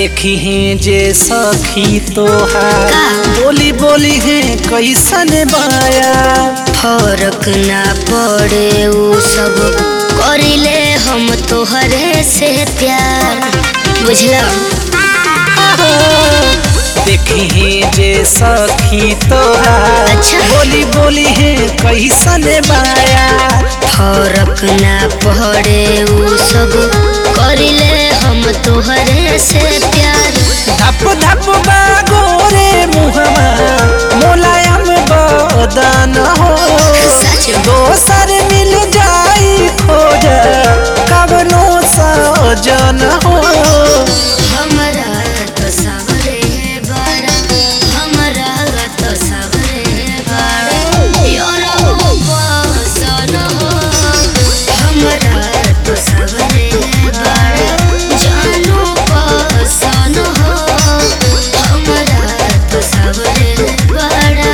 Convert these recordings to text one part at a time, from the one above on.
देखी है जे सखी तोहार बोली बोली है कैसन बाया। फर्क ना पड़े उ सब करिले हम तोहरे से प्यार बुझला। देखी है जे सखी तोहार बोली बोली है कैसन बाया। फर्क ना पड़े उ सब करिले हम तोहरे से प्यार। धप धप बागोरे मुहमा मोलायम बदन हो। दोसर मिल जाई खोज कवनो सजन हो। हमरा तो सबरे बड़ा हमरा तो सबरे बड़ा यारो बसन हो। हमरा तो सबरे बड़ा जानू बसन हो। हमरा तो सबरे बड़ा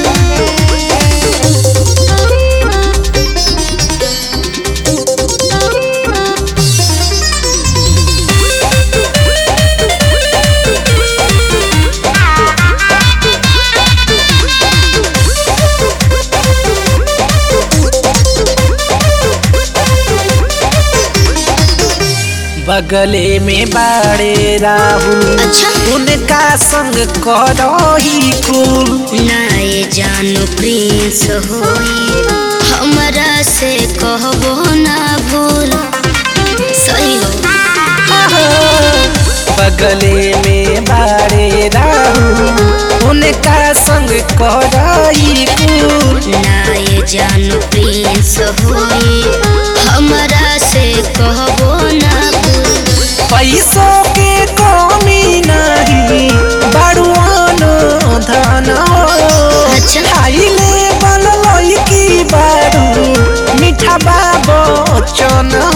बगले में बाड़े राहुल उनका संग करही कुल। नाए जानू प्रिंस होई हमरा से कहबो ना भूल। सही हो बगले में बाड़े राहुल उनका संग करही कुल। नाए जानू प्रिंस होई हमरा से कहबो ना भूल। पैसों के कमी नहीं बड़ुआन धन हो। खाइले बनलई की बारू मीठा बाबो चन